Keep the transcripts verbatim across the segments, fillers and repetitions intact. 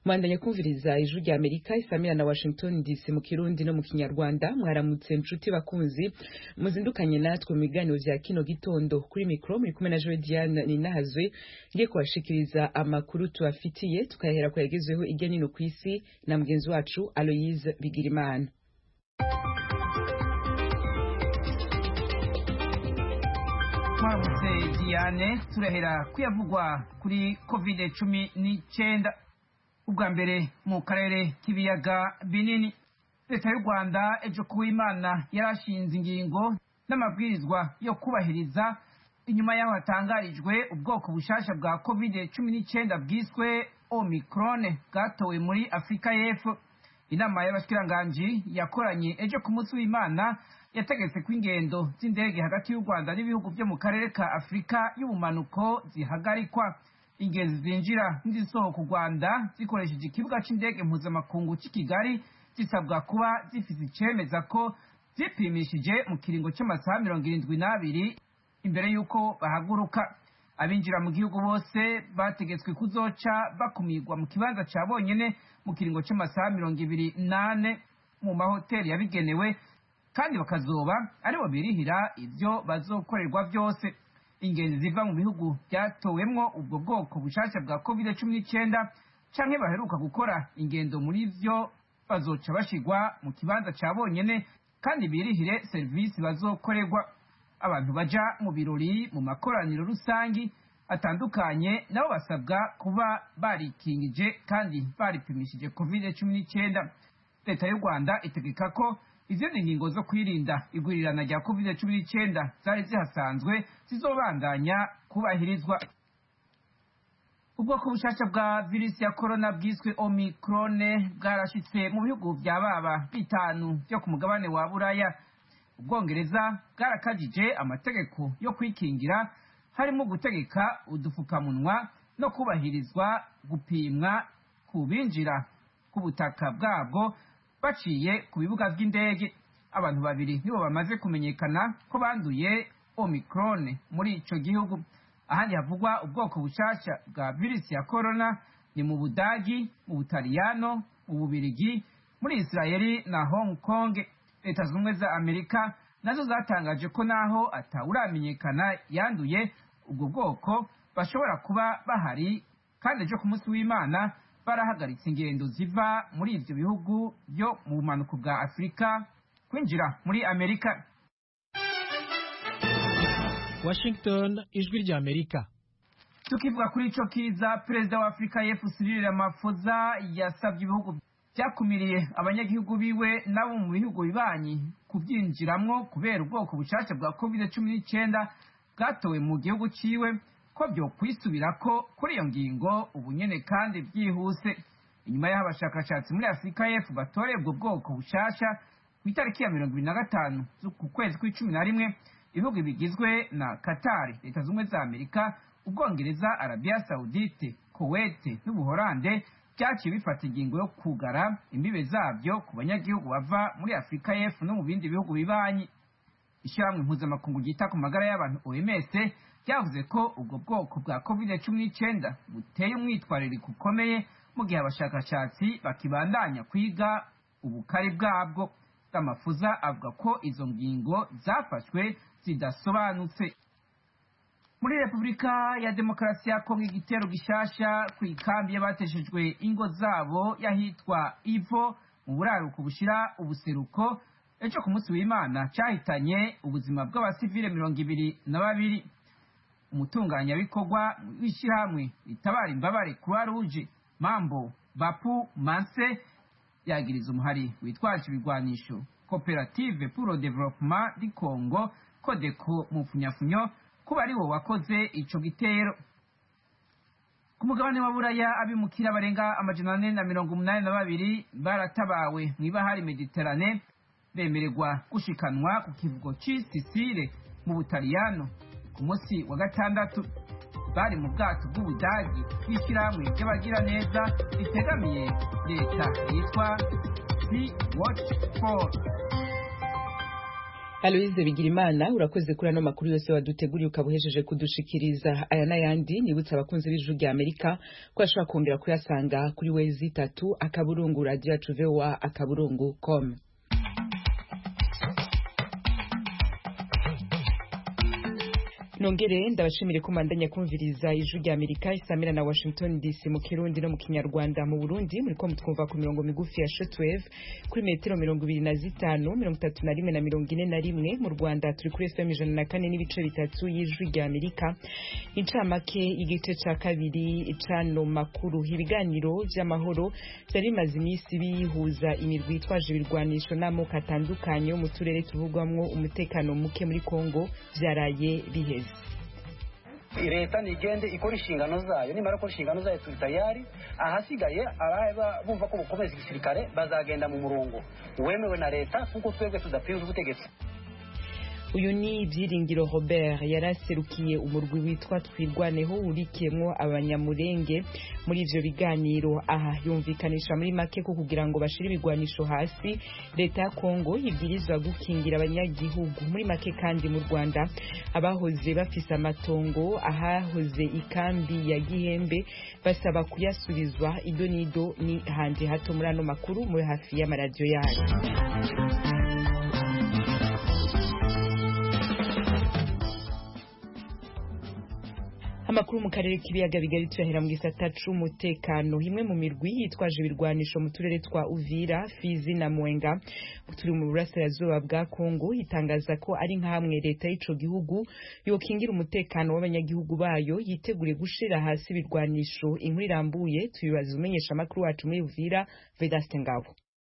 Mwandanya kumviriza ijwi rya Amerika isamira na Washington D C mu Kirundi no mu Kinyarwanda. Mwaramutse nshuti bakunzi muzindukanye natwe mu biganiro vya kino gitondo. Kuri mikro muri kumwe na Joe Diane Ninahazwe ngiye kubashikiriza amakuru tubafitiye, tukahera ko yagezweho irya nino kwisi na mugenzi wacu Aloise Bigirimana. Mwaramutse Diane, turahera kuyavugwa kuri covid cumi n'icyenda. Ubwa mbere mu karere k'ibiyaga binini, leta y'u Rwanda ejo kuw'Imana yarashinze ingingo n'amabwirizwa yo kubahiriza inyuma yaho hatangarijwe ubwoko bushasha bwa covid cumi n'icyenda bwiswe Omicron bwatowe muri Afrika y'Epfo. Inama y'abashikiranganji yakoranye ejo ku munsi w'Imana yategetse ko ingendo z'indege hagati y'u Rwanda n'ibihugu byo mu karere ka Afrika y'ubumanuko zihagarikwa. Ingenzi zinjira n'izisohoka u Rwanda zikoresheje ikibuga c'indege mpuzamakungu c'i Kigali zisabwa kuba zifise icemeza ko zipimishije mu kiringo c'amasaha mirongo irindwi n'abiri imbere y'uko bahaguruka. Abinjira mu gihugu bose bategetswe kuzoca bakumirwa mu kibanza ca bonyene mu kiringo c'amasaha mirongo ibiri n'ane mu mahoteli yabigenewe, kandi bakazoba aribo birihira ivyo bazokorerwa vyose. Ingenzi ziva mu bihugu byatowemwo ubwo bwoko bushasha bwa covid cumi n'icyenda canke baheruka gukora ingendo muri vyo bazoca bashigwa mu kibanza ca bonyene kandi birihire serivisi bazokorerwa. Abantu baja mu birori, mu makoraniro rusangi atandukanye nabo basabwa kuba barikingije kandi baripimishije covid cumi n'icyenda. Leta y'u Rwanda itegeka ko izindi ngingo zo kwirinda igwirirana rya covid cumi n'icyenda zari zihasanzwe zizobandanya kubahirizwa. Ubwoko bushasha bwa virusi ya corona bwiswe Omicron bwarashitse mu bihugu vya baba bitanu vyo ku mugabane wa Buraya. Ubwongereza bwarakajije amategeko yo kwikingira, harimo gutegeka udufukamunwa no kubahirizwa gupimwa ku binjira ku butaka bwabwo baciye ku bibuga vy'indege. Abantu babiri nibo bamaze kumenyekana ko banduye Omicron muri ico gihugu. Ahandi havugwa ubwoko bushasha bwa virusi ya corona ni mu Budagi, mu Butaliyano, mu Bubirigi, muri Israeli na Hong Kong. Leta z'ubumwe za Amerika nazo zatangaje ko naho atawuramenyekana yanduye ubwo bwoko bashobora kuba bahari, kandi ejo ku munsi w'Imana barahagaritse ingendo ziva muri ivyo bihugu byo mu bumanuko bwa Afrika kwinjira muri Amerika. Washington, ijwi rya Amerika. Tukivuga kuri ico kiza, perezida wa Afrika y'Epfo Cyril Ramaphosa yasabye ibihugu byakumiriye abanyagihugu biwe nabo mu bihugu bibanyi kubyinjiramwo kubera ubwoko bushasha bwa covid cumi n'icyenda bwatowe mu gihugu ciwe ko byo kwisubirako kuri iyo ngingo ubunyene kandi byihuse. Inyuma y'aho abashakashatsi muri Afrika y'Epfo batoreye ubwo bwoko bushasha ku itariki ya mirongo ibiri na gatanu z'uku kwezi kw'icumi na rimwe, ibihugu bigizwe na Qatar, Leta z'ubumwe za Amerika, Ubwongereza, Arabia Saudite, Kuwait n'Ubuholande byaciye bifata ingingo yo kugara imbibe zabyo ku banyagihugu bava muri Afrika y'Epfo no mu bindi bihugu bibanyi. Ishyirahamwe mpuzamakungu ryita ku magara y'abantu O M S ryavuze ko ubwo bwoko bwa covid cumi n'icyenda buteye umwitwarariko ukomeye mu gihe abashakashatsi bakibandanya kwiga ubukari bwabwo. Ramaphosa avuga ko izo ngingo zafashwe zidasobanutse. Muri Repubulika ya Demokarasi ya Kongo, igitero gishasha ku ikambi y'abateshejwe ingo zabo yahitwa Ivo mu buraruko bushira ubuseruko ejo ku munsi w'Imana cyahitanye ubuzima bw'abasivile mirongo ibiri na babiri. Umutunganyabikorwa w'ishyirahamwe ritabara imbabare Croix Rouge Mambo Bapu Manse yagiriza umuhari witwaje ibigwanisho Coopérative pour le Développement du Congo Codeco mu funyafunyo kuba ari wo wakoze ico gitero. Ku mugabane wa Buraya, abimukira barenga amajana ane na mirongo umunani na babiri baratabawe mw'ibahari Mediterane bemererwa gushikanwa ku kivugo c'i Sicile mu Butaliyano ku munsi wa gatandatu. Bari mu bwato bw'Ubudagi bw'ishyirahamwe ry'abagira neza ritegamiye leta yitwa Sea Watch four. Aloise Bigirimana urakoze kuri ano makuru yose waduteguriye ukabuhejeje kudushikiriza. Aya n'ayandi nibutsa abakunzi b'Ijwi rya Amerika ko ashobora kongera kuyasanga kuri wezi itatu akaburungu radio yacu V O A akaburungu com. Nongere ndabashimire ko mandanya kumviriza Ijwi rya Amerika isamira na Washington D C mu Kirundi no mu Kinyarwanda. Mu Burundi muri ko mutwumva ku mirongo migufi ya shortwave kuri metero mirongo ibiri na zitanu mirongo itatu na rimwe na mirongo ine na rimwe. Mu Rwanda turi kuri F M ijana na kane n'ibice bitatu y'Ijwi rya Amerika. Incamake igice ca kabiri icano makuru ibiganiro by'amahoro byari bimaze iminsi bihuza imirwi itwaje ibirwanisho n'amoko atandukanye mu turere tuvugwamwo umutekano muke muri Kongo byaraye biheze. Leta nigende ikora inshingano zayo nimara ko inshingano zayo turi tayari ahasigaye ababa bumva ko bukomeza igisirikare bazagenda mu murongo wemewe na leta kuko twebwe tudapinze ubutegetsi. Uyu ni Byiringiro Robert yaraserukiye umurwi witwa Twirwaneho urikiyemwo abanyamurenge muri ivyo biganiro. Aha yumvikanisha muri make ko kugira ngo bashire ibigwanisho hasi leta ya Kongo yibwirizwa gukingira abanyagihugu. Muri make kandi mu Rwanda abahoze bafise amatongo ahahoze ikambi ya Gihembe basaba kuyasubizwa. Ido nido ni handi hato muri ano makuru muri hafi y'amaradiyo yayo. Amakuru mu karere k'ibiyaga bigari tuyahera mu gisata c'umutekano. Himwe mu mirwi yitwaje ibirwanisho mu turere twa Uvira, Fizi na Mwenga turi mu burasirazuba bwa Kongo itangaza ko ari nkamwe leta y'ico gihugu yokingira umutekano w'abanyagihugu bayo yitegure gushira hasi ibirwanisho. Inkuru irambuye tuyibaza umenyesha amakuru wacu muri Uvira Vedaste Ngabo.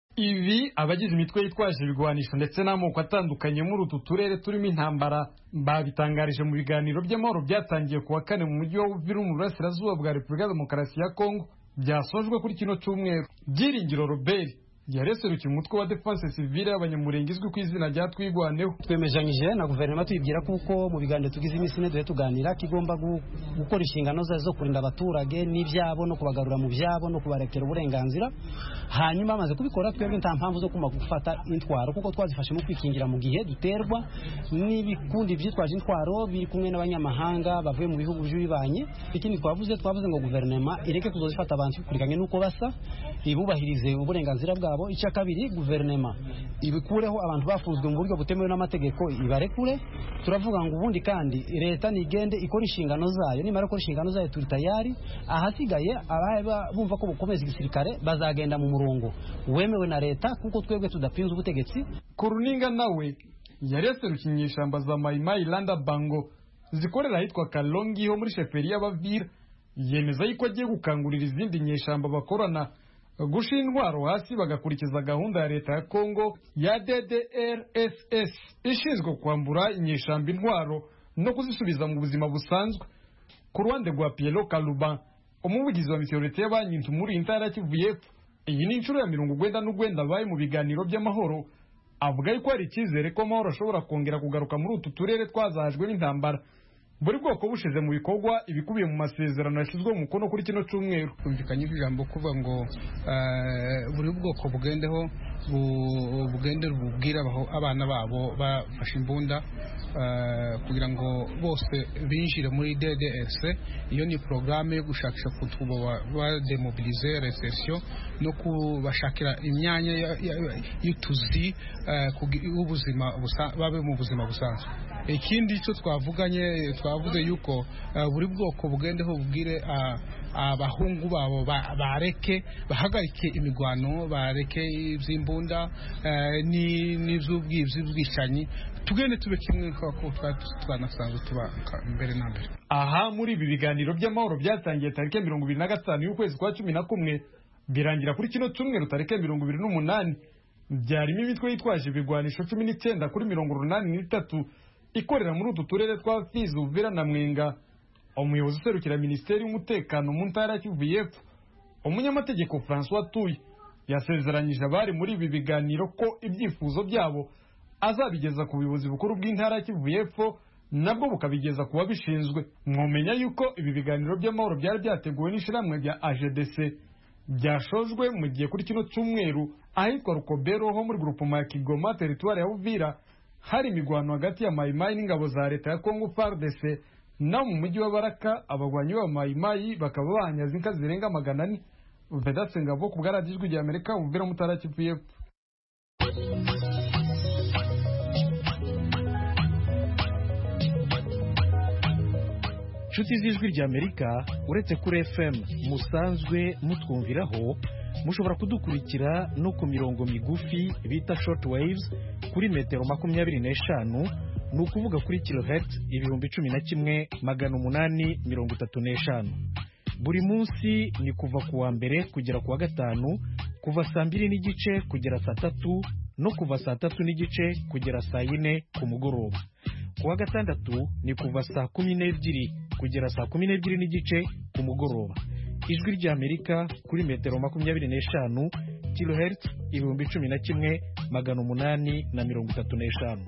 Ivi abagize imitwe yitwaje ibigwanisho ndetse n'amoko atandukanye muri utu turere turimo intambara babitangarije mu biganiro by'amahoro byatangiye kuwa kane mu mujyi wa Uvira mu burasirazuba bwa Repubulika ya Demokarasi ya Kongo byasojwe kuri kino cyumweru. Byiringiro Robert yareserukiye umutwe wa Defense Civile y'abanyamurenge izwi ku izina rya Twirwaneho. Twemejanyije na guverinoma tuyibwira kuko mu biganiro tugize iminsi ine duhe tuganira kigomba gukora inshingano zazo zo kurinda abaturage n'ibyabo no kubagarura mu byabo no kubarekera uburenganzira. Hanyuma amaze kubikora twebwe nta mpamvu zo kuma gufata intwaro kuko twazifashe mu kwikingira mu gihe duterwa n'ibikundi byitwaje intwaro biri kumwe n'abanyamahanga bavuye mu bihugu by'ibibanye. Ikindi twavuze twavuze ngo guverinoma ireke kuzofata abantu kurikanye nuko basa ibubahirize uburenganzira bwabo. Icya kabiri guverinoma ibikureho abantu bafunzwe mu buryo butemewe n'amategeko ibarekure. Turavuga ngo ubundi kandi leta nigende ikora inshingano zayo nimara ko inshingano zayo turi tayari ahasigaye ababa bumva ko bukomeza igisirikare bazagenda mu murongo wemewe na leta kuko twebwe tudapinze ubutegetsi. Kuruninga nawe yareserukiye inyeshamba za Maimai Landa Bango zikorera ahitwa Kalongi ho muri sheferi y'Abavira yemeza yuko agiye gukangurira izindi nyeshamba bakorana gusha intwaro hasi bagakurikiza gahunda ya leta ya Kongo ya D D R S S ishinzwe kwambura inyeshamba intwaro no kuzisubiza mu buzima busanzwe. Ku ruhande rwa Pierrot Kaluban umuvugizi wa misorete y'abanyintu muri intara ya Kivu y'Epfo, iyi ni inshuro ya mirongo urwenda n'urwenda baye mu biganiro by'amahoro, avuga yuko hari icyizere ko amahoro ashobora kongera kugaruka muri utu turere twazahajwe n'intambara. Buri bwoko bushize mu bikorwa ibikubiye mu masezerano yashyizwe mu mukono kuri kino cyumweru. Kumvikanye ijambo kuvuga ngo buri bwoko bugendeho bugendera bubwira abana babo bafashe imbunda kugira ngo bose binjire muri D D S. Iyo ni programme yo gushakisha kutuba ba demobiliser resertion no kubashakira imyanya y'utuzi ubuzima babe mu buzima busanzwe. Ikindi cyo twavuganye twavuze yuko buri bwoko bugendeho bubwire abahungu babo bareke bahagarike imigwano bareke iby'imbunda n'iby'ubwibzi bw'ishanyi tugende tube kimwe ko twanasanzwe tuba mbere na mbere. Aha muri ibi biganiro by'amahoro byatangiye tariki mirongo ibiri na gatanu y'ukwezi kwa cumi na kumwe birangira kuri kino cyumweru tariki mirongo ibiri n'umunani. Byarimo imitwe yitwaje ibigwanisho cumi n'icyenda kuri mirongo urunani n'itatu ikorera muri utu turere twa Fizi, Uvira na Mwenga. Umuyobozi userukira Minisiteri y'Umutekano mu ntara ya Kivu y'Epfo, umunyamategeko François Tuyi, yasezeranyije abari muri ibi biganiro ko ibyifuzo byabo azabigeza ku buyobozi bukuru bw'intara ya Kivu y'Epfo nabwo bukabigeza kuba bishinzwe. Mwomenya yuko ibi biganiro by'amahoro byari byateguwe n'ishiramwe rya A G D C byashojwe mu gihe kuri kino cyumweru ahitwa Rukobero ho muri groupement ya Kigoma territoire ya Uvira hari imigwano hagati ya mayimayi n'ingabo za leta ya Congo F A R D C. Na mu mujyi wa Baraka abagwanyi ba mayimayi bakaba banyaze inka zirenga magana ane. Vedatse Ngabo ku bwaradijwe rya Amerika ubuvira mutara Kivu y'Epfo. Nshuti z'ijwi rya Amerika uretse kuri F M musanzwe mutwumviraho, mushobora kudukurikira no ku mirongo migufi bita short waves kuri metero makumyabiri n'eshanu, ni ukuvuga kuri kilohertz ibihumbi cumi na kimwe magana umunani mirongo itatu n'eshanu. Buri munsi ni kuva ku wa mbere kugera ku wa gatanu, kuva saa mbiri n'igice kugera saa tatu no kuva saa tatu n'igice kugera saa yine ku mugoroba. Ku wa gatandatu ni kuva saa kumi n'ebyiri kugera saa kumi n'ebyiri n'igice ku mugoroba. Ijwi rya Amerika kuri metero makumyabiri n'eshanu, kilohertz ibihumbi cumi na kimwe magana umunani na mirongo itatu n'eshanu.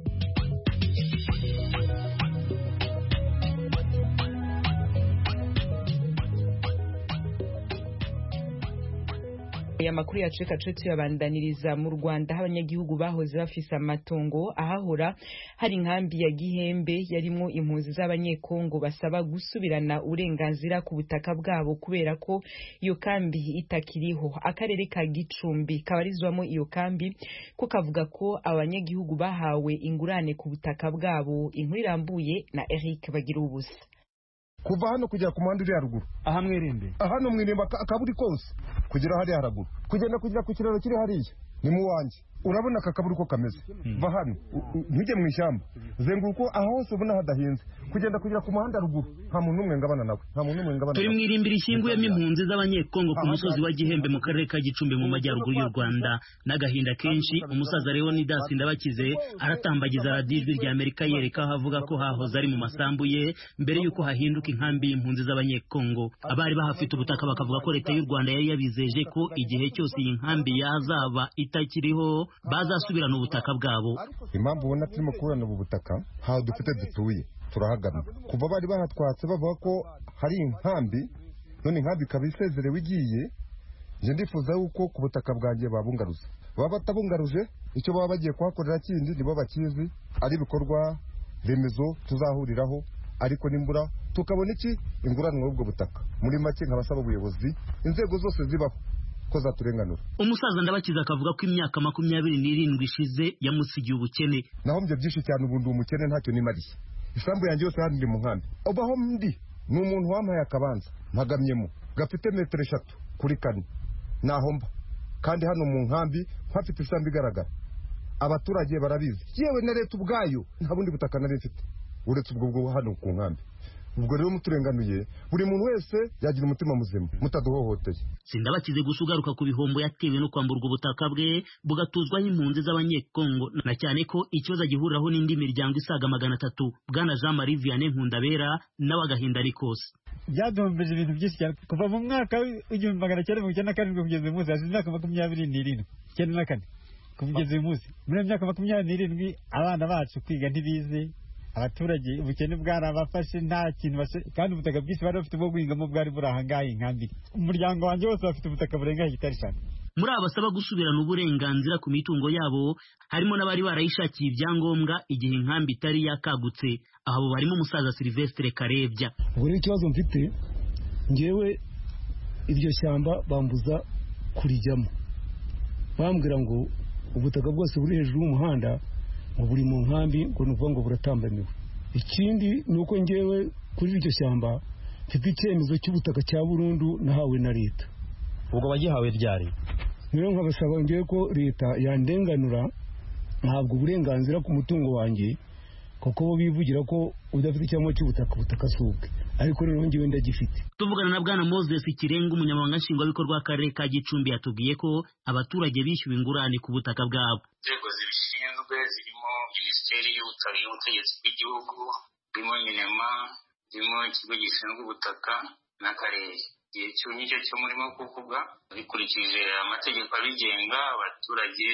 Ya makuru yacu reka tube tuyabandaniriza mu Rwanda, aho abanyagihugu bahoze bafise amatongo ahahora hari inkambi ya Gihembe yarimo impunzi z'abanyekongo basaba gusubirana uburenganzira ku butaka bwabo kubera ko iyo kambi itakiriho. Akarere ka Gicumbi kabarizwamo iyo kambi ko kavuga ko abanyagihugu bahawe ingurane ku butaka bwabo. Inkuru irambuye na Eric Bagirubusa. Kuva hano kujya ku muhanda uri haruguru aha mwirinde hano mwirinde akaburi kose kugera hari haraguru kugenda kugera ku kiraro kiri hariya ni mu wanje. Urabona aka kaburi ko kameze va hano ntujye mu ishyamba zenguruko aho hose ubona hadahinze kugenda kugera ku muhanda ruguru nta muntu umwe ngabana nawe nta muntu umwe ngabana. Turi mwirimbira ishyinguyemo impunzi z'abanyekongo ku musozi wa Gihembe mu karere ka Gicumbi mu majyaruguru y'u Rwanda. N'agahinda kenshi umusaza Leonidas Ndabakize aratambagiza radiyo Ijwi rya Amerika yereka aho avuga ko hahoze ari mu masambu ye mbere y'uko hahinduka inkambi y'impunzi z'abanyekongo. Abari bahafite ubutaka bakavuga ko leta y'u Rwanda yari yabizeje ko igihe cyose iyi nkambi yazaba itakiriho bazasubirana ubutaka bwabo. Impamvu ubona turimo kuburana ubu butaka haho dufite dutuye turahagana kuva bari bahatwatse bavuga ko hari inkambi none inkambi ikaba isezerewe igiye. Je ndifuza yuko ku butaka bwanjye babungaruza, baba batabungaruje icyo baba bagiye kuhakorera kindi nibo bakizi, ari bikorwa remezo tuzahuriraho ariko nimbura tukabona iki inguranwa ubwo butaka. Muri make nkabasaba ubuyobozi inzego zose zibaho ko zaturenganura. Umusaza Ndabakiza akavuga ko imyaka makumyabiri n'irindwi ishize yamusigiye ubukene. Naho mbye byinshi cyane ubundi umukene ntacyo nimariye. Isambu yanjye yose handi mu nkambi ubaho ndi ni umuntu wampaye akabanza mpagamyemo gafite metero eshatu kuri kane naho mba kandi hano mu nkambi hafite isambu igaragara. Abaturage barabizi yewe na leta ubwayo nta bundi butaka nari mfite uretse ubwo bwo hano ku nkambi. Ubwo rero muturenganuye buri muntu wese yagira umutima muzima mutaduhohoteye. Sindabakize gusugaruka ku bihombo yatewe no kwamburwa ubutaka bwe bugatuzwaho impunzi z'abanyekongo na cyane ko ikibazo gihuriraho n'indi miryango isaga magana atatu. Bwana Jean Marie Vianney Nkundabera nawe agahinda ari kose. Byadombeje ibintu byinshi cyane kuva mu mwaka w'igihumbi magana cyenda mirongo icyenda na karindwi kugeza uyu munsi hashize imyaka makumyabiri n'irindwi icyenda na kane kugeza uyu munsi. Muri iyo myaka makumyabiri n'irindwi abana bacu kwiga ntibize, abaturage ubukene bwarabafashe nta kintu bashe, kandi ubutaka bwinshi bari bafite bwo guhingamo bwari buri ahangaha inkambi. Umuryango wanjye wose bafite ubutaka burenga hegitari eshanu. Muri abasaba gusubirana uburenganzira ku mitungo yabo harimo n'abari barayishakiye ibyangombwa igihe inkambi itari yakagutse. Aho barimo umusaza Sylvestre Karebya. Ubwo rero ikibazo mfite ngewe iryo shyamba bambuza kurijyamo, bambwira ngo ubutaka bwose buri hejuru y'umuhanda ngo buri mu nkambi ngo nuvuga ngo buratambamiwe. Ikindi nuko ngewe kuri iryo shyamba mfite icyemezo cy'ubutaka cya burundu nahawe na leta. Ubwo bagihawe ryari? Niyo nkabasaba ngewe ko leta yandenganura ntabwo uburenganzira ku mutungo wanjye kuko bo bivugira ko udafite icyangombwa cy'ubutaka ubutaka subwe, ariko rero ngewe ndagifite. Tuvugana na Bwana Moses Kirenga umunyamabanga nshingwabikorwa w'akarere ka Gicumbi yatubwiye ko abaturage bishyuwe ingurane ku butaka bwabo. Inzego zibishinzwe zirimo Minisiteri y'Ubutabera y'Ubutegetsi bw'Igihugu, birimo Minema, birimo ikigo gishinzwe ubutaka n'akarere. Igihe cyo nicyo cyo murimo kuvuga bikurikije amategeko abigenga, abaturage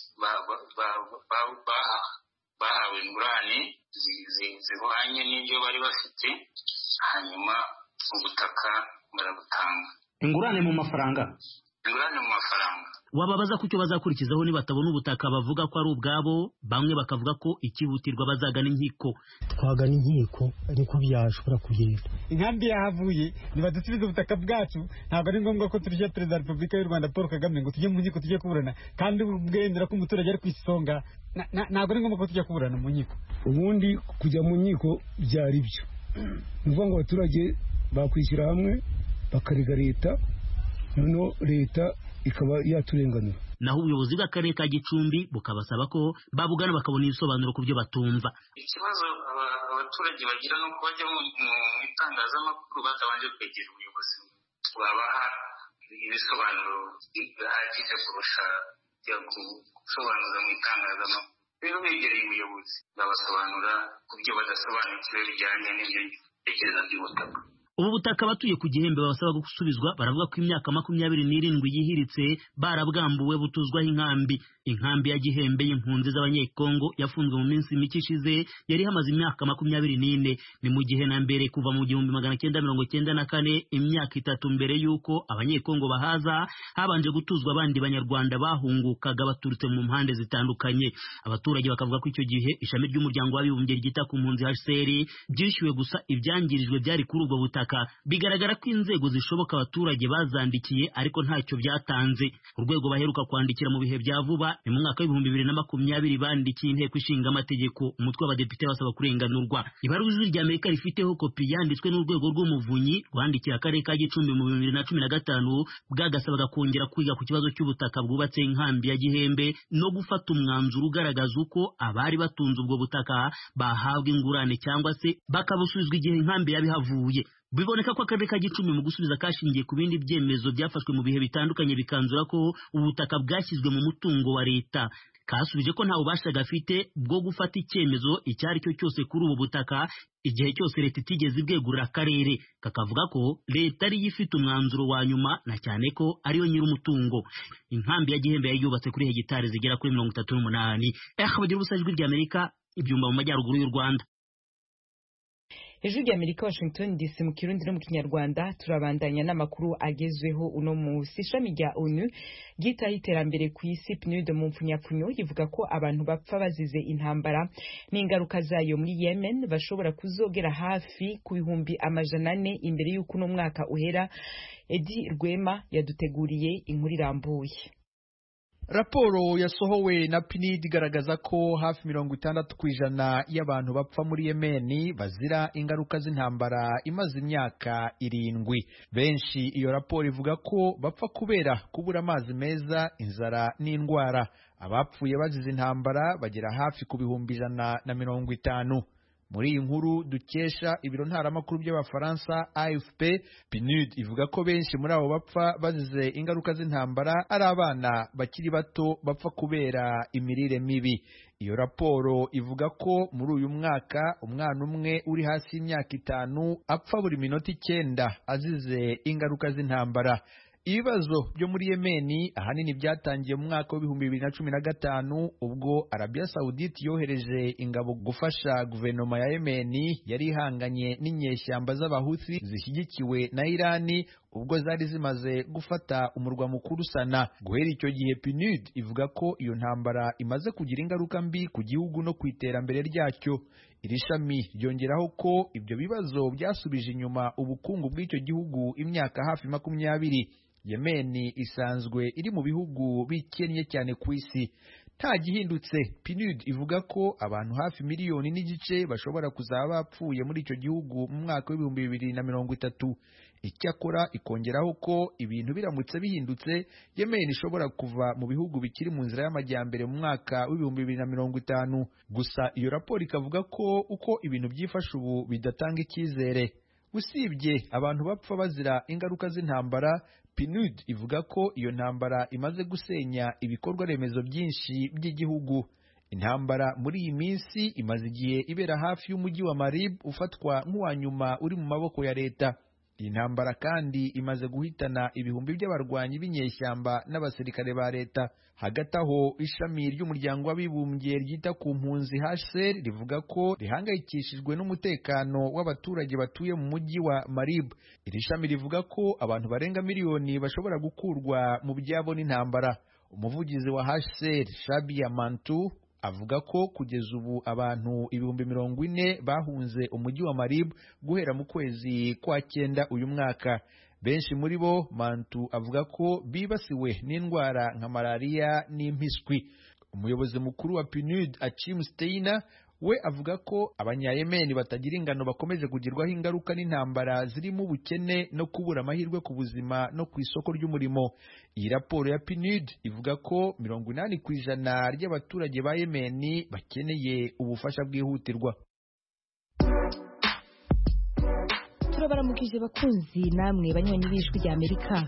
bahawe ingurane zihwanye n'ibyo bari bafite, hanyuma ubutaka barabutanga. Ingurane mu mafaranga? ingurane mu mafaranga. Wababaza kucyo bazakurikizaho nibatabona ubutaka bavuga ko ari ubwabo, bamwe bakavuga ko ikihutirwa bazagana inkiko. Twagana inkiko ariko byashobora kugenda. Inkambi yahavuye nibadusubize ubutaka bwacu, ntabwo ari ngombwa ko turije Perezida wa Repubulika y'u Rwanda Paul Kagame ngo tujye mu nkiko tujye kuburana, kandi ubwendera ko umuturage ari kwisonga, ntabwo ari ngombwa ko tujya kuburana mu nkiko. Ubundi kujya mu nkiko byari byo nuvuga ngo abaturage bakwishyira hamwe bakarega leta, noneho leta ikaba yaturenganura. Naho ubuyobozi bw'akarere ka Gicumbi bukabasaba ko babugana bakabona ibisobanuro ku byo batumva. Ikibazo abaturage bagira no kubajya mu itangazamakuru batabanje kwegera ubuyobozi babaha ibisobanuro bihagije kurusha gusobanuza mu itangazamakuru. Rero begereye ubuyobozi babasobanura ku byo badasobanukiwe bijyanye n'ibyo bitekerezo by'ubutaka. Ubu butaka abatuye ku Gihembe babasaba gusubizwa baravuga ko imyaka makumyabiri n'irindwi yihiritse barabwambuwe butuzwaho inkambi. Inkambi ya Gihembe y'impunzi z'abanyekongo yafunzwe mu minsi mike ishize, yari hamaze imyaka makumyabiri n'ine. Ni mu gihe na mbere kuva mu gihumbi magana cyenda mirongo cyenda na kane, imyaka itatu mbere y'uko abanyekongo bahaza, habanje gutuzwa abandi banyarwanda bahungukaga baturutse mu mpande zitandukanye. Abaturage bakavuga ko icyo gihe ishami ry'umuryango w'abibumbye ryita ku mpunzi H C R byishyuwe gusa ibyangirijwe byari kuri ubwo butaka. Bigaragara ko inzego zishoboka abaturage bazandikiye ariko ntacyo byatanze. Urwego baheruka kwandikira mu bihe bya vuba ni mu mwaka w'ibihumbi bibiri na makumyabiri bandikiye inteko ishinga amategeko, umutwe w'abadepite basaba kurenganurwa. Ibaruwa Ijwi ry'Amerika rifiteho kopi yanditswe n'urwego rw'umuvunyi rwandikiye akarere ka Gicumbi mu bibiri na cumi na gatanu, bwagasabaga kongera kwiga ku kibazo cy'ubutaka bwubatse inkambi ya Gihembe no gufata umwanzuro ugaragaza uko abari batunze ubwo butaka bahabwa ingurane cyangwa se bakabusubizwa igihe inkambi yabihavuye. Biboneka ko akarere ka Gicumbi mu gusubiza kashingiye ku bindi byemezo byafashwe mu bihe bitandukanye bikanzura ko ubutaka bwashyizwe mu mutungo wa leta. Kasubije ko nta bubasha gafite bwo gufata icyemezo icyo ari cyo cyose kuri ubu butaka igihe cyose leta itigeze ibwegurira akarere. Kakavuga ko leta ari ifite umwanzuro wa nyuma na cyane ko ariyo nyiri umutungo. Inkambi ya Gihembe yubatse kuri hegitari zigera kuri mirongo itatu n'umunani. Eh bagira ubusa Ijwi ry'Amerika ibyumba mu majyaruguru y'u Rwanda. Ijwi ry'Amerika Washington D C mu Kirundi no mu Kinyarwanda. Turabandanya n'amakuru agezweho uno munsi. Ishami rya ONU ryitaho iterambere ku isi P N U D mu mpfunyapfunyo rivuga ko abantu bapfa bazize intambara n'ingaruka zayo muri Yemen bashobora kuzogera hafi ku bihumbi amajana ane imbere y'uko uno mwaka uhera. Edi Rwema yaduteguriye inkuru irambuye. Raporo yasohowe na P N U D igaragaza ko hafi mirongo itandatu ku ijana y'abantu bapfa muri Yemen bazira ingaruka z'intambara imaze imyaka irindwi. Benshi iyo raporo ivuga ko bapfa kubera kubura amazi meza, inzara n'indwara. Abapfuye bazize intambara bagera hafi ku bihumbi ijana na mirongo itanu. Muri iyi nkuru dukesha ibiro ntaramakuru by'Abafaransa A F P, P N U D ivuga ko benshi muri abo bapfa bazize ingaruka z'intambara ari abana bakiri bato bapfa kubera imirire mibi. Iyo raporo ivuga ko muri uyu mwaka umwana umwe uri hasi y'imyaka itanu apfa buri minota icyenda azize ingaruka z'intambara. Ibibazo byo muri Yemen ahanini byatangiye mu mwaka w'ibihumbi bibiri na cumi na gatanu ubwo Arabia Saudite yohereje ingabo gufasha guverinoma ya Yemen yari ihanganye n'inyeshyamba z'abahuthi zishyigikiwe na Irani ubwo zari zimaze gufata umurwa mukuru Sana. Guhera icyo gihe P N U D ivuga ko iyo ntambara imaze kugira ingaruka mbi ku gihugu no ku iterambere ryacyo. Iri shami ryongeraho ko ibyo bibazo byasubije inyuma ubukungu bw'icyo gihugu imyaka hafi makumyabiri. Yemen isanzwe iri mu bihugu bikennye cyane ku isi. Nta gihindutse, P N U D ivuga ko abantu hafi miliyoni n'igice bashobora kuzaba bapfuye muri icyo gihugu mu mwaka w'ibihumbi bibiri na mirongo itatu. Icyakora ikongeraho ko ibintu biramutse bihindutse, Yemen ishobora kuva mu bihugu bikiri mu nzira y'amajyambere mu mwaka w'ibihumbi bibiri na mirongo itanu. Gusa iyo raporo ikavuga ko uko ibintu byifashe ubu bidatanga icyizere. Usibye abantu bapfa bazira ingaruka z'intambara, P N U D ivuga ko iyo ntambara imaze gusenya ibikorwa remezo byinshi by'igihugu. Intambara muri iyi minsi imaze igihe ibera hafi y'umujyi wa Marib ufatwa nk'uwa nyuma uri mu maboko ya leta. iyi ntambara kandi imaze guhitana ibihumbi by'abarwanyi b'inyeshyamba n'abasirikare ba leta. Hagati aho ishami ry'umuryango w'abibumbye ryita ku mpunzi H C R rivuga ko rihangayikishijwe n'umutekano w'abaturage batuye mu mujyi wa Marib. Iri shami rivuga ko abantu barenga miliyoni bashobora gukurwa mu byabo n'intambara. Umuvugizi wa H C R Shabia Mantu avuga ko kugeza ubu abantu ibihumbi mirongo ine bahunze umujyi wa Marib guhera mu kwezi kwa cyenda uyu mwaka. Benshi muri bo Mantu avuga ko bibasiwe n'indwara nka malariya n'impiswi. Umuyobozi mukuru wa P N U D Achim Steiner we avuga ko abanyayemeni batagira ingano bakomeje kugirwaho ingaruka n'intambara zirimo ubukene no kubura amahirwe ku buzima no ku isoko ry'umurimo. Iyi raporo ya P N U D ivuga ko mirongo inani ku ijana ry'abaturage ba Yemeni bakeneye ubufasha bwihutirwa. Turabaramukije bakunzi namwe banywanyi b'Ijwi rya Amerika.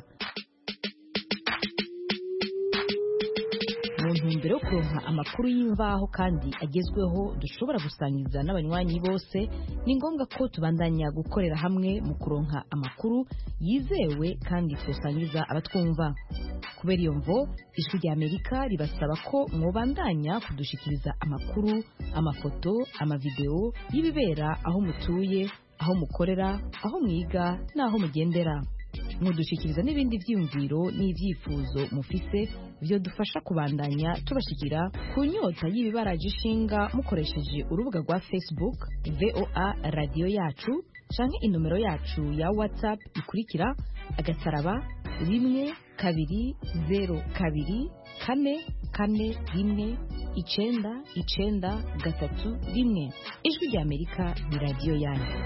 Mu ntumbero yo kuronka amakuru y'imvaho kandi agezweho dushobora gusangiza n'abanywanyi bose, ni ngombwa ko tubandanya gukorera hamwe mu kuronka amakuru yizewe kandi twosangiza abatwumva. Kubera iyo mvo, Ijwi rya Amerika ribasaba ko mwobandanya kudushikiriza amakuru, amafoto, amavideo y'ibibera aho mutuye, aho mukorera, aho mwiga n'aho mugendera. Mudushikiriza n'ibindi vyiyumviro n'ivyifuzo mufise byo dufasha kubandanya tubashikira ku nyota y'ibibaraje ishinga mukoresheje urubuga rwa Facebook V O A Radio Yacu canke inomero yacu ya WhatsApp ikurikira agasaraba rimwe kabiri zero kabiri kane kane rimwe icenda icenda gatatu rimwe. Ijwi rya Amerika ni radio yanyu.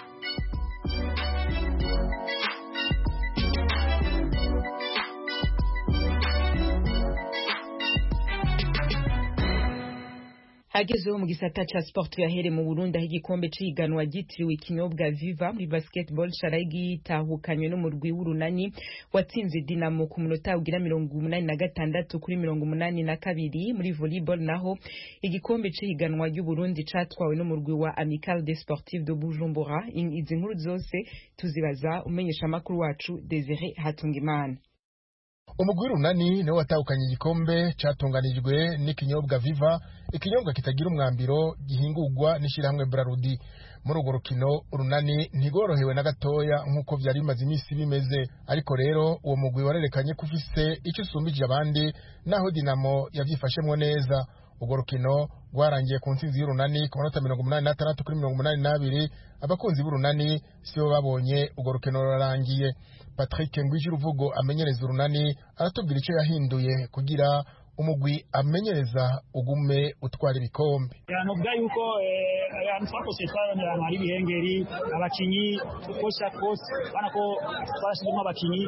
Hagezeho mu gisata cha sport yahere mu Burundi aho igikombe c'ihiganwa ryitiriwe ikinyobwa Viva muri basketball caragi tahukanywe n'umurwi w'urunani watsinze Dinamo ku munota ugira mirongo umunani na gatandatu kuri mirongo umunani na kabiri. Muri volleyball naho igikombe c'ihiganwa ry'u Burundi catwawe n'umurwi wa Amical des Sportifs de Bujumbura. Izi nkuru zose tuzibaza umenyesha makuru wacu Desire Hatungimana. Umugwi w'urunani niwe watahukanye igikombe catunganijwe n'ikinyobwa Viva, ikinyobwa kitagira umwambiro gihingurwa n'ishirahamwe Brarudi. Muri urwo rukino urunani ntigorohewe na gatoya nk'uko vyari bimaze imisi bimeze, ariko rero uwo mugwi warerekanye ko ufise ico usumbije abandi naho Dinamo yavyifashemwo neza. Urwo rukino rwarangiye ku ntsinzi y'urunani ku manota mirongo umunani n'atandatu kuri mirongo umunani n'abiri. Abakunzi b'urunani sibo babonye urwo rukino rurarangiye. Patrick Ngwijiruvugo amenyereza urunani aratubwira icyo yahinduye kugira umugwi amenyereza ugume utwara ibikombe. Yanovuga yuko ahantu twakose twarondera hari ibihengeri abakinyi kosha kose bana ko twashizemo abakinyi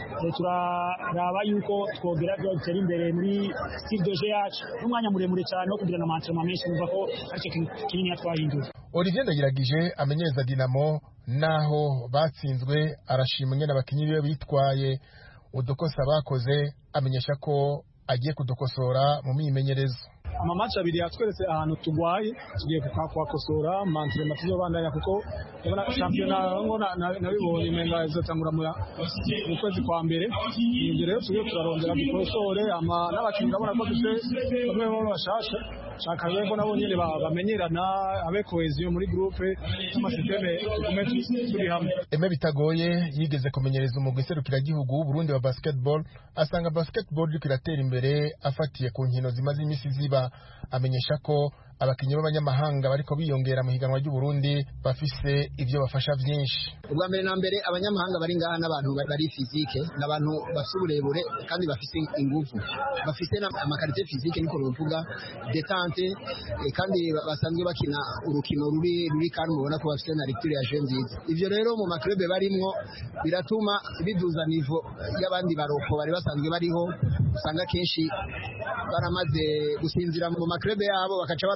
turaraba yuko twogera gutera imbere muri style de jeu yacu n'umwanya muremure cyane wo kugira na entraînement menshi numva ko aricyo kinini yatwahinduye. Olivier Ndagiragije amenyereza Dinamo naho batsinzwe arashima nyene abakinyi biwe bitwaye udukosa bakoze, amenyesha ko agiye kudukosora mu mimenyerezo. Amamatch abiri yatweretse ahantu tugwaye tugiye kwakosora mantre matizo bandanya kuko ubona championnat ngo nabibonye menga izotangura mu kwezi kwa mbere. Ibyo rero tugiye turarondera dukosore ama n'abakinyi babona ko dufite bamwe bo bashasha shaka yego nabo nyine bamenyerana abe cohesion muri groupe n'amasysteme tugume turi hamwe. Eme Bitagoye yigeze kumenyereza umugwi serukira gihugu w'u Burundi wa basketball, asanga basketball iri kiratera imbere afatiye ku nkino zimaze imisi ziba. Amenyesha ko abakinyi b'abanyamahanga bariko biyongera mu higanwa ry'u Burundi bafise ivyo bafasha vyinshi. Ubwa mbere na mbere abanyamahanga bari ngaha n'abantu bari physique n'abantu bafite uburebure kandi bafise ingufu, bafise amakarite physique niko ruvuga detente kandi basanzwe bakina urukino ruri ruri kandi mubona ko bafise na lecture ya jeu nziza. Ivyo rero mu maklube barimwo biratuma biduza nivo y'abandi baroko bari basanzwe bariho, usanga kenshi baramaze gusinzira mu maklube yabo bakaca baro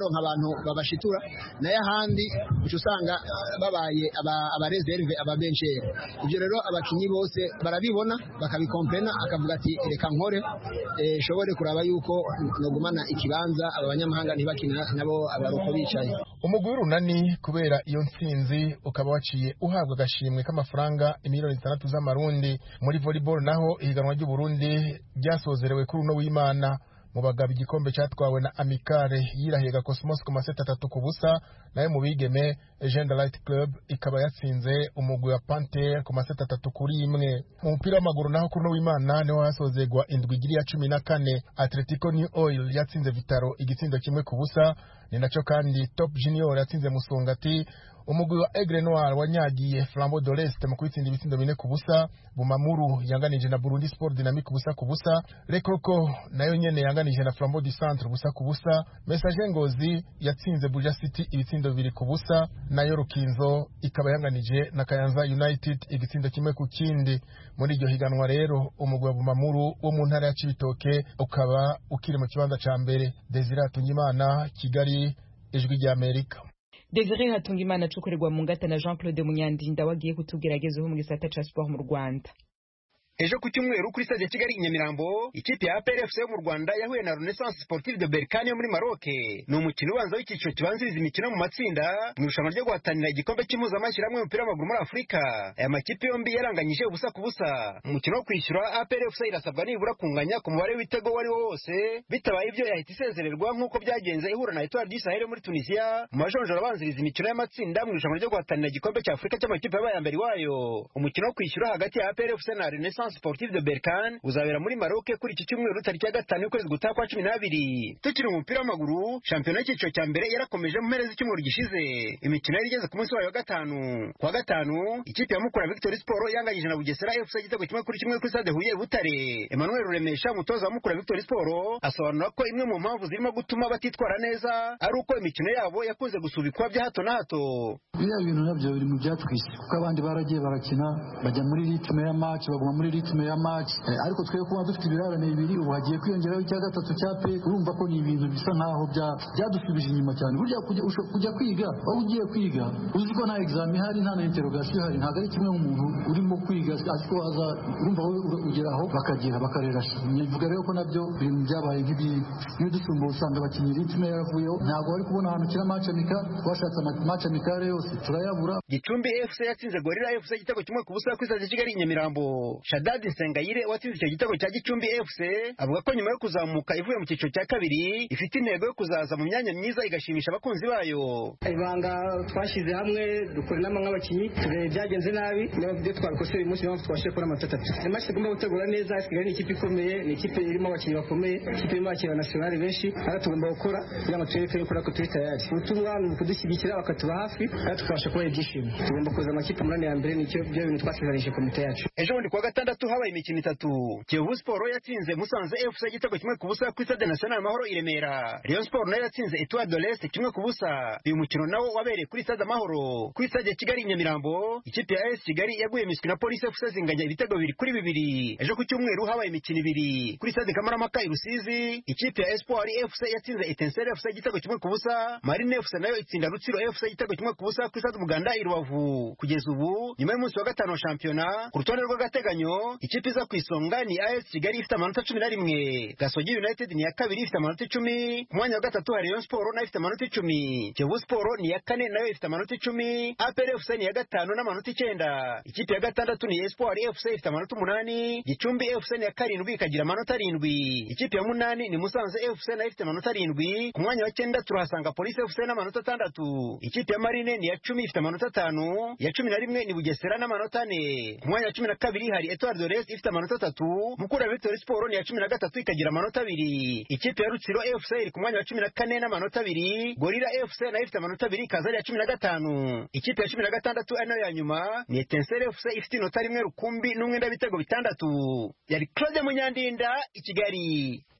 baronka abantu babashitura nayo ahandi uca usanga babaye abareserve ababencheri. Ibyo rero abakinyi bose barabibona bakabikomplena akavuga ati reka nkore shobore kuraba yuko nogumana ikibanza aba banyamahanga ntibakina nabo abaruko bicaye. Umugwi w'Urunani kubera iyo ntsinzi ukaba waciye uhabwa agashimwe k'amafaranga miliyoni zitandatu z'amarundi. Muri volleyball naho ihiganwa ry'u Burundi ryasozerewe kuri uno w'Imana mu bagabo igikombe cyatwawe na Amicale yirahega Cosmos ku maseta atatu ku busa, nayo mu bigeme Agenda Light Club ikaba yatsinze umugwi wa Panther ku maseta atatu kuri imwe. Mu mupira w'amaguru naho kuri uno w'Imana niho hasozegwa indwi igiri ya cumi na kane. Atletico New Oil yatsinze Vitaro igitsindo kimwe ku busa, ni naco kandi Top Junior yatsinze Musongati. Umugwi wa Aigle Noir wanyagiye Flambeau de l'Est mu kwitsinda ibitsindo bine ku busa. Bumamuru yanganije na Burundi Sport Dynamique busa ku busa. Rekoko nayo nyene yanganije na Flambeau du Centre busa ku busa. Messager Ngozi yatsinze Buja City ibitsindo bibiri ku busa, nayo Rukinzo ikaba yanganije na Kayanza United igitsindo kimwe ku kindi. Muri iryo higanwa rero umugwi wa Bumamuru wo mu ntara ya Cibitoke ukaba ukiri mu kibanza ca mbere. Desire Hatungimana, Kigali, Ijwi rya Amerika. Desire Hatungimana cukorerwa mu ngata na Jean Claude Munyandinda wagiye kutugeragezaho mu gisata ca sport mu Rwanda. Ejo ku cyumweru kuri stade Kigali i Nyamirambo, ikipe ya A P R F C yo mu Rwanda yahuye na Renaissance Sportive de Berkane yo muri Maroc. Ni umukino ubanza w'icyiciro kibanziriza imikino mu matsinda mu irushanwa ryo guhatanira igikombe cy'impuzamashyirahamwe y'umupira w'amaguru muri Afurika. Aya makipe yombi yaranganyije ubusa ku busa. Umukino wo kwishyura A P R F C irasabwa nibura kunganya ku mubare w'ibitego wari wose, bitabaye ibyo yahita isezererwa nk'uko byagenze ihura na Etoile du Sahel muri Tunisia mu majonjora abanziriza imikino y'amatsinda mu irushanwa ryo guhatanira igikombe cya Afurika cy'amakipe yabaye ya mbere wayo. Umukino wo kwishyura hagati ya A P R F C na Renaissance Sportive de Berkane uzabera muri Maroc kuri iki cyumweru tariki ya gatanu y'ukwezi gutaha kwa cumi n'abiri. Tukiri mu mupira w'amaguru, shampiyona y'icyiciro cya mbere yarakomeje mu mpera z'icyumweru gishize. Imikino yari igeze ku munsi wayo wa gatanu. Kwa gatanu ikipe ya Mukura Victory Sport yanganyije na Bugesera F C igitego kimwe kuri kimwe kuri stade Huye Butare. Emmanuel Ruremesha umutoza wa Mukura Victory Sport asobanura ko imwe mu mpamvu zirimo gutuma batitwara neza ari uko imikino yabo yakunze gusubikwa bya hato na hato. Biriya bintu nabyo biri mu byatwise kuko abandi baragiye barakina bajya muri ritme ya match baguma muri ritme ya match, ariko twe kuba dufite ibirarane bibiri ubu hagiye kwiyongeraho icya gatatu cya pe, urumva ko ni ibintu bisa nkaho byadusubije inyuma cyane. Burya kujya kwiga aho ugiye kwiga uzi ko nta exam ihari nta na interrogation ihari, ntabwo ari kimwe nk'umuntu urimo kwiga ariko aza urumva ugeraho bakagira bakarera. Nivuga rero ko nabyo ibintu byabaye nk'ibi iyo dusumba usanga abakinnyi ritme yaravuyeho, ntabwo bari kubona ahantu kira match amical, twashatse match amical yose turayabura. Gicumbi F C yatsinze Gorilla F C igitego kimwe ku busa kuri stade Kigali i Nyamirambo. Shaddad Nsengayire watsinze icyo gitego cya Gicumbi F C avuga ko nyuma yo kuzamuka ivuye mu cyiciro cya kabiri ifite intego yo kuzaza mu myanya myiza igashimisha abakunzi bayo. Ibanga twashyize hamwe dukora inama nk'abakinnyi turebe byagenze nabi n'abyo twabikosora uyu munsi niyo twashije kubona amanota atatu. Match tugomba gutegura neza, Kigali ni ikipe ikomeye, ni ikipe irimo abakinnyi bakomeye, ikipe irimo abakinnyi nationale benshi, kandi tugomba gukora kugira ngo tureke yuko nako turi tayari. Ubutumwa ni ukudushyigikira bakatuba hafi kandi tukabasha kubaha ibyishimo. Tugomba kuza amakipe umunani ya mbere, nicyo byo bintu twasezeranyije komite yacu. Ejo bundi kuwa gatandatu habaye imikino itatu. Kiyovu Sport yatsinze Musanze F C igitego kimwe ku busa kuri stade National Amahoro i Remera. Rayon Sport nayo yatsinze Etoile de l'Est kimwe ku busa. Uyu mukino nawo wabereye kuri stade Amahoro. Kuri stade Kigali i Nyamirambo, ikipe ya A S Kigali yaguye miswi na Police F C zinganya ibitego bibiri kuri bibiri. Ejo ku cyumweru habaye imikino ibiri. Kuri stade Kamarampaka i Rusizi, ikipe ya Espoir F C yatsinze Etincelle F C igitego kimwe ku busa. Marine F C nayo itsinda Rutsiro F C igitego kimwe ku busa kuri stade Muganda i Rubavu. Kugeza ubu nyuma y'umunsi wa gatanu wa shampiyona, ku rutonde rw'agateganyo ikipe iza ku isonga ni A S Kigali ifite amanota cumi na rimwe, Gasogi United ni ya kabiri ifite amanota icumi, ku mwanya wa gatatu hari Rayon Sport nayo ifite amanota icumi, Kiyovu Sport ni ya kane nayo ifite amanota icumi, A P R F C ni ya gatanu n'amanota icyenda, ikipe ya gatandatu ni Espoir F C ifite amanota umunani, Gicumbi F C ni ya karindwi ikagira amanota arindwi, ikipe ya munani ni Musanze F C nayo ifite amanota arindwi, ku mwanya wa cyenda turahasanga Police F C n'amanota atandatu, ikipe ya Marine ni ya cumi ifite amanota atanu, ya cumi na rimwe ni Bugesera n'amanota ane, ku mwanya wa cumi na kabiri hari Etoile de l'Est ifite amanota atatu, Mukura Victory Sport ni ya cumi na gatatu ikagira amanota abiri, ikipe ya Rutsiro F C iri ku mwanya wa cumi na kane n'amanota abiri, Gorilla F C nayo ifite amanota abiri ikaza ari ya cumi na gatanu, ikipe ya cumi na gatandatu ari nayo ya nyuma ni Etincelle F C ifite inota rimwe rukumbi n'umwenda w'ibitego bitandatu. Yari Claude Munyandinda i Kigali.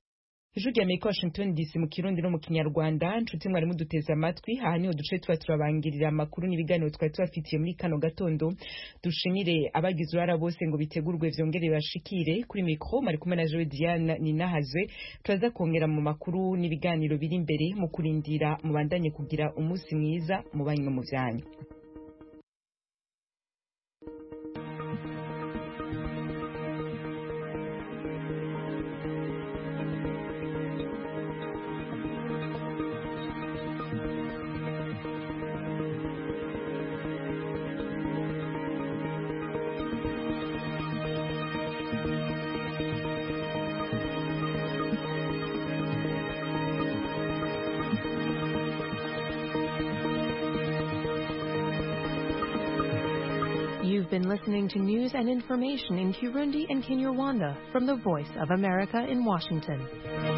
ijwi rya Amerika Washington D C mu Kirundi no mu Kinyarwanda. Nshuti mwari muduteze amatwi, aha niho duce tuba turabangirira amakuru n'ibiganiro twari tubafitiye muri kano gatondo. Dushimire abagize uruhara bose ngo bitegurwe vyongere bashikire. Kuri mikro mari kumwe na Joe Diane Ninahazwe. Turaza kongera mu makuru n'ibiganiro biri imbere mu kurindira mubandanye kugira umunsi mwiza mu banyu mu vyanyu. You've been listening to news and information in Kirundi and Kinyarwanda from the Voice of America in Washington.